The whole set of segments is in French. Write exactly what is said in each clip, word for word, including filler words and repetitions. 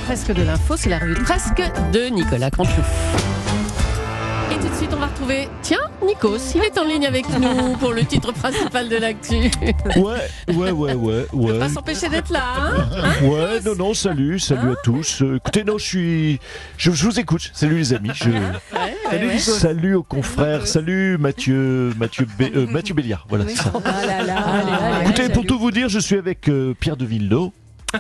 presque de l'info, c'est la revue de presque de Nicolas Canteloup. Et tout de suite, on va retrouver, tiens, Nikos, il est en ligne avec nous pour le titre principal de l'actu. Ouais, ouais, ouais, ouais, ouais. On va pas s'empêcher d'être là, hein, hein Ouais, non, non, salut, salut hein à tous. Euh, écoutez, non, je suis, je, je vous écoute. Salut les amis. Je... ouais, ouais, ouais. Salut aux confrères. Salut Mathieu, Mathieu, Bé- euh, Mathieu Béliard. Voilà, c'est ça. Ah là là, allez, allez, Écoutez, allez, pour salut. tout vous dire, je suis avec euh, Pierre de Villeneuve.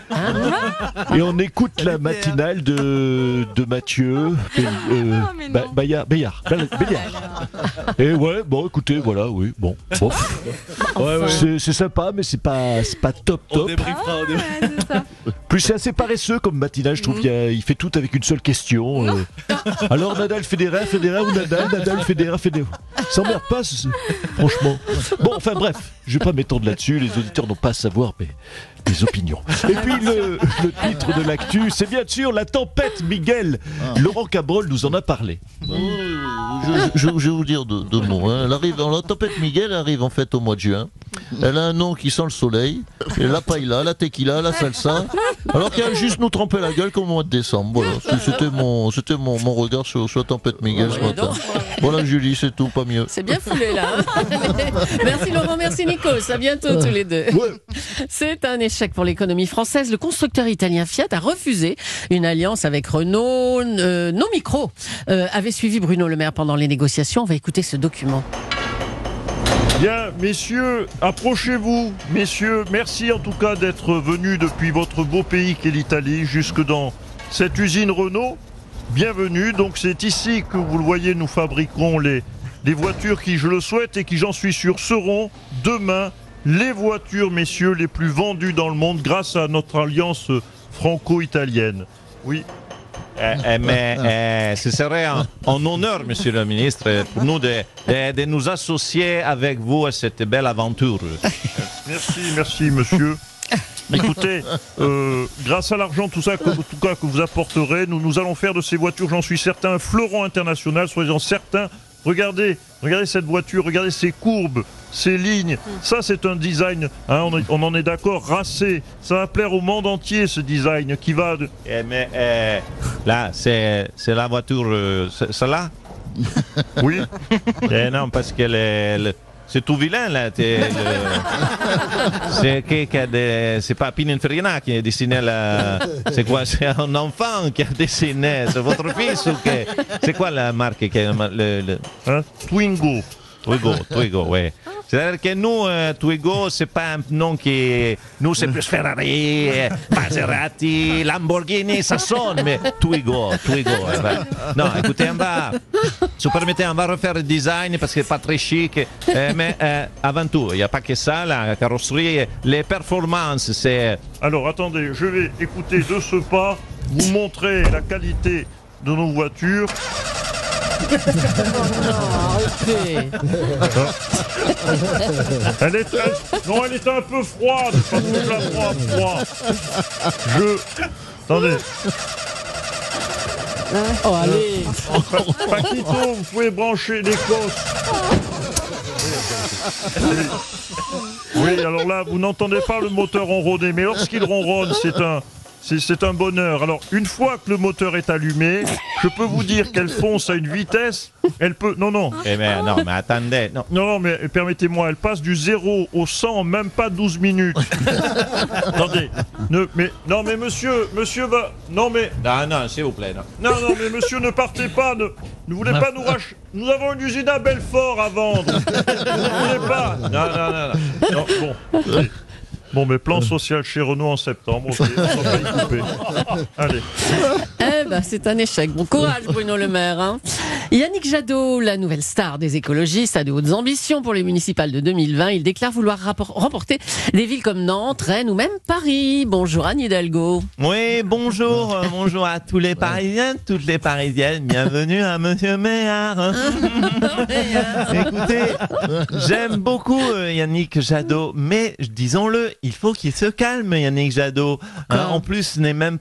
Et on écoute la matinale de, de Mathieu Bé- euh, Ba- Bayard, Béliard, Béliard. Et ouais, bon, écoutez, voilà, oui, bon, bon. Ouais, ouais. C'est, c'est sympa, mais c'est pas, c'est pas top top. On débriefera, on débriefera. Plus c'est assez paresseux comme matinale, je trouve qu'il y a- il fait tout avec une seule question. euh. Alors Nadal, Federer, Federer ou Nadal, Nadal, Federer, Federer. Ça m'emmerde pas, c'est- franchement. Bon, enfin bref, je vais pas m'étendre là-dessus, les auditeurs n'ont pas à savoir mes, mes opinions. Et puis le, le titre de l'actu, c'est bien sûr la tempête Miguel. Laurent Cabrol nous en a parlé. Je, je- je vais vous dire deux, deux mots. Hein. Elle arrive, la tempête Miguel arrive en fait au mois de juin. Elle a un nom qui sent le soleil. Et la paella, la tequila, la salsa. Alors qu'elle a juste nous tremper la gueule comme au mois de décembre. Voilà. C'était mon, c'était mon, mon regard sur, sur la tempête Miguel ce Ouais, matin. donc. Voilà Julie, c'est tout, pas mieux. C'est bien foulé là. hein. Merci Laurent, merci Nikos. À bientôt tous les deux. Ouais. C'est un échec pour l'économie française. Le constructeur italien Fiat a refusé une alliance avec Renault. Euh, nos micros euh, avaient suivi Bruno Le Maire pendant les négociations. On va écouter ce document. Bien, messieurs, approchez-vous. Messieurs, merci en tout cas d'être venus depuis votre beau pays qu'est l'Italie jusque dans cette usine Renault. Bienvenue. Donc c'est ici que vous le voyez, nous fabriquerons les, les voitures qui, je le souhaite et qui, j'en suis sûr, seront demain les voitures, messieurs, les plus vendues dans le monde grâce à notre alliance franco-italienne. Oui. Eh, eh, mais eh, ce serait un, un honneur, monsieur le ministre, pour nous de, de, de nous associer avec vous à cette belle aventure. Merci, merci, monsieur. Écoutez, euh, grâce à l'argent, tout ça, que, tout cas, que vous apporterez, nous, nous allons faire de ces voitures, j'en suis certain, un fleuron international, soyez-en certains. Regardez, regardez cette voiture, regardez ces courbes, ces lignes. Ça, c'est un design, hein, on, est- on en est d'accord, racé. Ça va plaire au monde entier, ce design, qui va... De... Eh, mais eh, là, c'est, c'est la voiture, euh, c'est- celle-là? Oui, Eh, non, parce que le, le- c'est tout vilain, là. t'es- le- c'est, que, que de- c'est pas Pininfarina qui a dessiné la... C'est quoi? C'est un enfant qui a dessiné. C'est votre fils ou que... C'est quoi la marque qui a le, le... hein, Twingo. Twigo, Twigo, ouais. C'est-à-dire que nous, euh, Twigo, c'est pas un nom qui... Nous, c'est plus Ferrari, euh, Maserati, Lamborghini, ça sonne, mais Twigo, Twigo. eh ben. Non, écoutez, on va... Si vous permettez, on va refaire le design parce que c'est pas très chic. euh, mais euh, avant tout, il n'y a pas que ça, la carrosserie, les performances, c'est... Alors, attendez, je vais écouter de ce pas, vous montrer la qualité de nos voitures. Arrêtez. Elle est, elle- non, elle est un peu froide, parce que je la prends à froid. Je... Attendez, Oh, allez. Paquito, vous pouvez brancher l'Écosse. Oui, alors là, vous n'entendez pas le moteur ronronner, mais lorsqu'il ronronne, c'est un... C'est, c'est un bonheur. Alors, une fois que le moteur est allumé, je peux vous dire qu'elle fonce à une vitesse. Elle peut... Non, non. Eh ben, non, mais attendez, non. Non, non, mais permettez-moi, elle passe du zéro au cent en même pas douze minutes. Attendez. Ne, mais, non, mais monsieur, monsieur va... Non, mais... Non, non, s'il vous plaît, non. Non, non, mais monsieur, ne partez pas. Ne, ne voulez pas nous racheter. Nous avons une usine à Belfort à vendre. Vous ne voulez pas. Non, non, non, non. Non, bon. Allez. Bon, mais plan social chez Renault en septembre. Ok, on va pas y couper. Allez. Eh ben, c'est un échec. Bon courage, Bruno Le Maire. Hein. Yannick Jadot, la nouvelle star des écologistes, a de hautes ambitions pour les municipales de deux mille vingt. Il déclare vouloir rapport- remporter des villes comme Nantes, Rennes ou même Paris. Bonjour Anne Hidalgo. Oui, bonjour, euh, bonjour à tous les Parisiens, toutes les Parisiennes. Bienvenue à Monsieur Méard. Écoutez, j'aime beaucoup euh, Yannick Jadot, mais disons-le, il faut qu'il se calme, Yannick Jadot. Hein, en plus, ce n'est même pas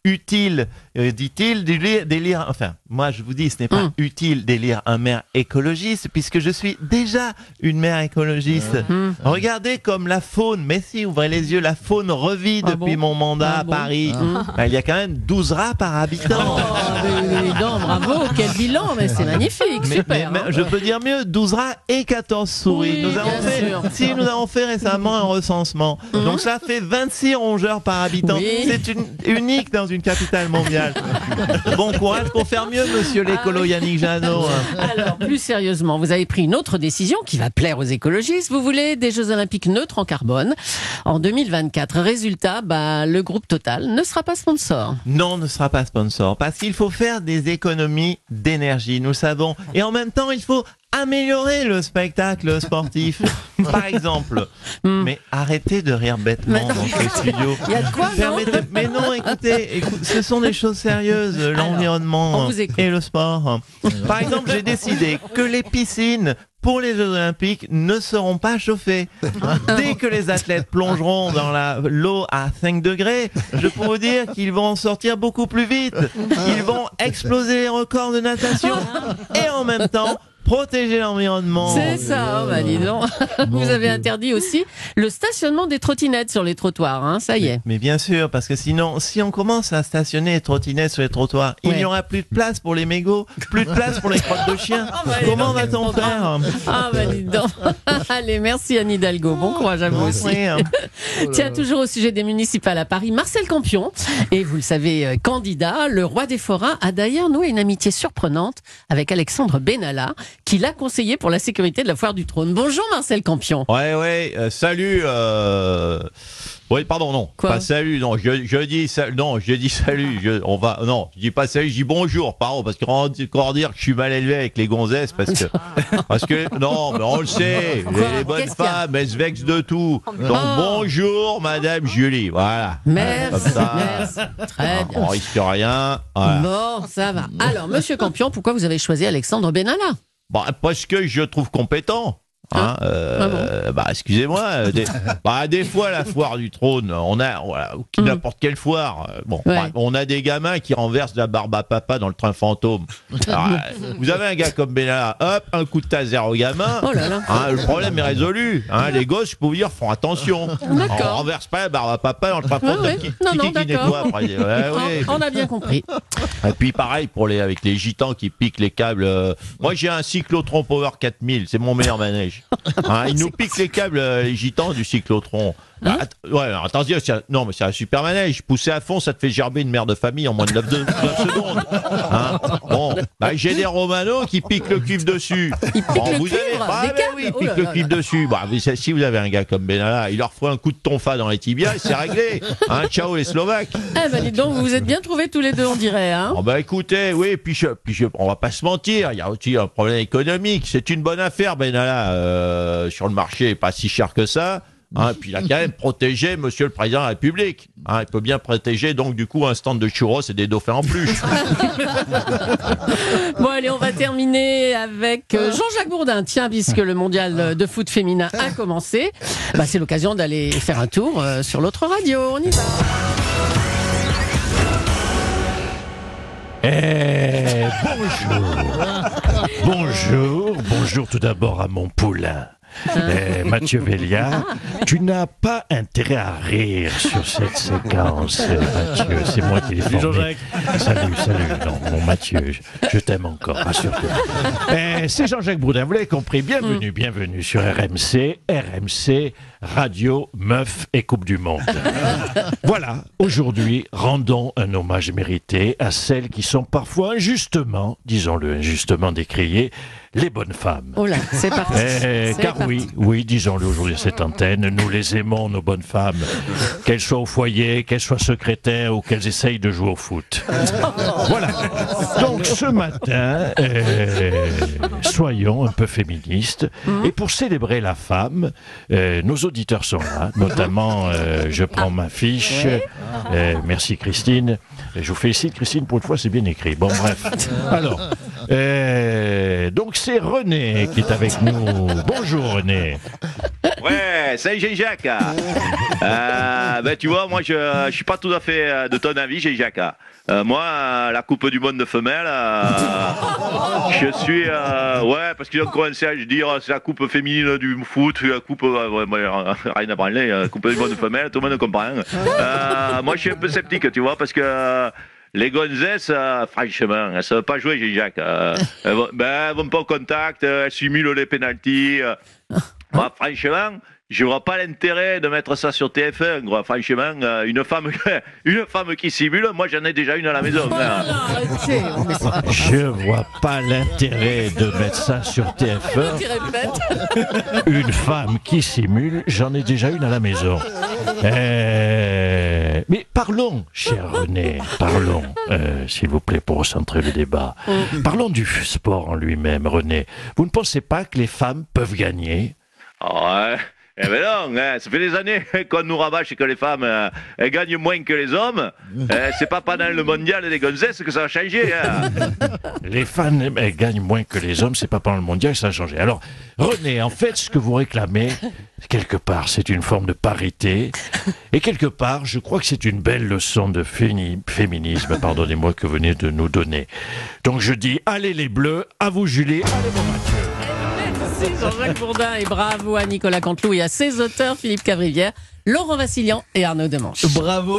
utile, euh, dit-il, de lire, de lire, enfin, moi je vous dis, ce n'est pas mmh. utile d'élire un maire écologiste, puisque je suis déjà une maire écologiste. Mmh. Regardez comme la faune, mais si, ouvrez les yeux, la faune revit ah depuis bon mon mandat ah à bon Paris. Mmh. Ben, il y a quand même douze rats par habitant. Oh, mais, non, bravo, quel bilan, mais c'est magnifique, mais, super. Mais, hein. mais, je peux dire mieux, douze rats et quatorze souris. Oui, nous avons fait, si, nous avons fait récemment un recensement. Mmh. Donc ça fait vingt-six rongeurs par habitant. Oui. C'est une, unique dans une capitale mondiale. Bon courage pour faire mieux, monsieur l'écolo Yannick Jadot. Alors, plus sérieusement, vous avez pris une autre décision qui va plaire aux écologistes. Vous voulez des Jeux Olympiques neutres en carbone en deux mille vingt-quatre. Résultat, bah, le groupe Total ne sera pas sponsor. Non, ne sera pas sponsor, parce qu'il faut faire des économies d'énergie, nous le savons. Et en même temps, il faut améliorer le spectacle sportif. Par exemple. Mm. Mais arrêtez de rire bêtement dans ce studio. Il y a de quoi, non Mais non, écoutez, écoute, ce sont des choses sérieuses, l'environnement et le sport. Par exemple, j'ai décidé que les piscines pour les Jeux Olympiques ne seront pas chauffées. Dès que les athlètes plongeront dans la, l'eau à cinq degrés, je peux vous dire qu'ils vont en sortir beaucoup plus vite. Ils vont exploser les records de natation et en même temps protéger l'environnement. C'est ça, oh bah dis donc. Vous avez interdit aussi le stationnement des trottinettes sur les trottoirs, hein, ça y est. Mais, mais bien sûr, parce que sinon, si on commence à stationner les trottinettes sur les trottoirs, ouais. il n'y aura plus de place pour les mégots, plus de place pour les crottes de chiens. Oh bah Comment va-t-on faire? Ah bah dis donc. Allez, merci Anne Hidalgo. Bon courage à vous aussi. Oui, hein. Tiens, toujours au sujet des municipales à Paris, Marcel Campion, et vous le savez, candidat, le roi des forains, a d'ailleurs noué une amitié surprenante avec Alexandre Benalla, qui l'a conseillé pour la sécurité de la foire du Trône. Bonjour Marcel Campion. Ouais, ouais, euh, salut. Euh... Oui, pardon, non, Quoi pas salut, non, je, je dis salut, non, je dis salut, je, on va, non, je dis pas salut, je dis bonjour, pardon, parce qu'on va encore dire que je suis mal élevé avec les gonzesses, parce que, parce que, non, mais on le sait, les, les bonnes Qu'est-ce femmes, elles se vexent de tout. Donc, oh. bonjour, Madame Julie, voilà. Merci, comme ça, merci. Très bien. On risque rien. Voilà. Bon, ça va. Alors, Monsieur Campion, pourquoi vous avez choisi Alexandre Benalla? Bah, parce que je trouve compétent. Hein, euh, ah bon bah excusez-moi, des, bah des fois la foire du Trône, on a voilà, n'importe mmh. quelle foire. Bon, ouais. bah, on a des gamins qui renversent de la barbe à papa dans le train fantôme. Alors, vous avez un gars comme Benalla, hop, un coup de taser au gamin. Oh là là. Hein, le problème est résolu. Hein, les gosses, je peux vous dire, font attention. On renverse pas la barbe à papa dans le train fantôme. Ah, oui. Qui, non, qui, non, qui nettoie après. Ouais, ouais. On a bien compris. Et puis pareil pour les avec les gitans qui piquent les câbles. Euh, moi j'ai un cyclotron Power quatre mille, c'est mon meilleur manège. Hein, ils nous piquent les câbles, les gitans du cyclotron. Hein bah, att- ouais, alors, attention, non, mais c'est un super manège. Pousser à fond, ça te fait gerber une mère de famille en moins de neuf secondes. Hein bon, bah, j'ai des Romano qui piquent le cuivre dessus. Ils piquent bon, le vous cuivre, avez, bah, des bah, câbles. oui, ils oh piquent là le là cuivre là. dessus. Bah, si vous avez un gars comme Benalla, il leur faut un coup de tonfa dans les tibias et c'est réglé. Hein, ciao les Slovaques. Eh ben, dis donc, vous vous êtes bien trouvés tous les deux, on dirait. Hein oh, bah, écoutez, oui, puis, je, puis je, on va pas se mentir, il y a aussi un problème économique. C'est une bonne affaire, Benalla, euh, sur le marché, pas si cher que ça. Hein, puis il a quand même protégé Monsieur le Président de la République. Hein, il peut bien protéger donc du coup un stand de churros et des dauphins en plus. Bon allez, on va terminer avec Jean-Jacques Bourdin. Tiens, puisque le mondial de foot féminin a commencé, bah, c'est l'occasion d'aller faire un tour euh, sur l'autre radio. On y va. Eh, bonjour. Bonjour, bonjour tout d'abord à mon poulain. Eh, Mathieu Vélia, tu n'as pas intérêt à rire sur cette séquence, Mathieu. C'est moi qui l'ai formé. Jean-Jacques. Salut, salut. Non, mon Mathieu, je, je t'aime encore, rassure-toi. Eh, c'est Jean-Jacques Bourdin, vous l'avez compris. Bienvenue, bienvenue sur R M C. R M C, Radio, Meuf et Coupe du Monde. Voilà, aujourd'hui, rendons un hommage mérité à celles qui sont parfois injustement, disons-le, injustement décriées, les bonnes femmes. Oh là, c'est parti. Eh, c'est car parti. oui, oui, disons-le aujourd'hui à cette antenne, nous les aimons, nos bonnes femmes, qu'elles soient au foyer, qu'elles soient secrétaires ou qu'elles essayent de jouer au foot. Voilà. Donc ce matin, euh, soyons un peu féministes. Et pour célébrer la femme, euh, nos auditeurs sont là, notamment, euh, je prends ma fiche. Euh, merci Christine. Je vous félicite Christine, pour une fois c'est bien écrit. Bon bref. Alors, euh, donc c'est René qui est avec nous. Bonjour René. Ouais, ouais, c'est Jean-Jacques. euh, ben, tu vois, moi, je ne suis pas tout à fait euh, de ton avis, Jean-Jacques. Euh, moi, euh, la Coupe du Monde de femelles, euh, je suis... Euh, ouais, parce qu'ils ont commencé à dire c'est la Coupe féminine du foot, la Coupe... Euh, ouais, ouais, rien à parler, la Coupe du Monde de femelles, tout le monde comprend. Euh, moi, je suis un peu sceptique, tu vois, parce que... Euh, les gonzesses, euh, franchement, elles ne savent pas jouer, Jean-Jacques. Euh, elles ne ben, vont pas au contact, elles simulent les pénaltys. Euh. Moi, franchement, je ne vois pas l'intérêt de mettre ça sur T F un. Quoi. Franchement, euh, une, femme, une femme qui simule, moi j'en ai déjà une à la maison. Hein. Je vois pas l'intérêt de mettre ça sur T F un. Une femme qui simule, j'en ai déjà une à la maison. Euh... Mais parlons, cher René, parlons, euh, s'il vous plaît, pour recentrer le débat. Parlons du sport en lui-même, René. Vous ne pensez pas que les femmes peuvent gagner ? Ouais. Eh ben non, hein, ça fait des années qu'on nous rabâche que les femmes euh, elles gagnent moins que les hommes. Euh, c'est pas pendant le mondial des gonzesses que ça va changer. Hein. Les femmes elles gagnent moins que les hommes, c'est pas pendant le mondial que ça va changer. Alors, René, en fait, ce que vous réclamez, quelque part, c'est une forme de parité. Et quelque part, je crois que c'est une belle leçon de féni- féminisme, pardonnez-moi, que vous venez de nous donner. Donc je dis, allez les bleus, à vous Julie, allez mon Mathieu. Merci Jean-Jacques Bourdin et bravo à Nicolas Canteloup et à ses auteurs Philippe Cavrivière, Laurent Vassilian et Arnaud Demanche. Bravo.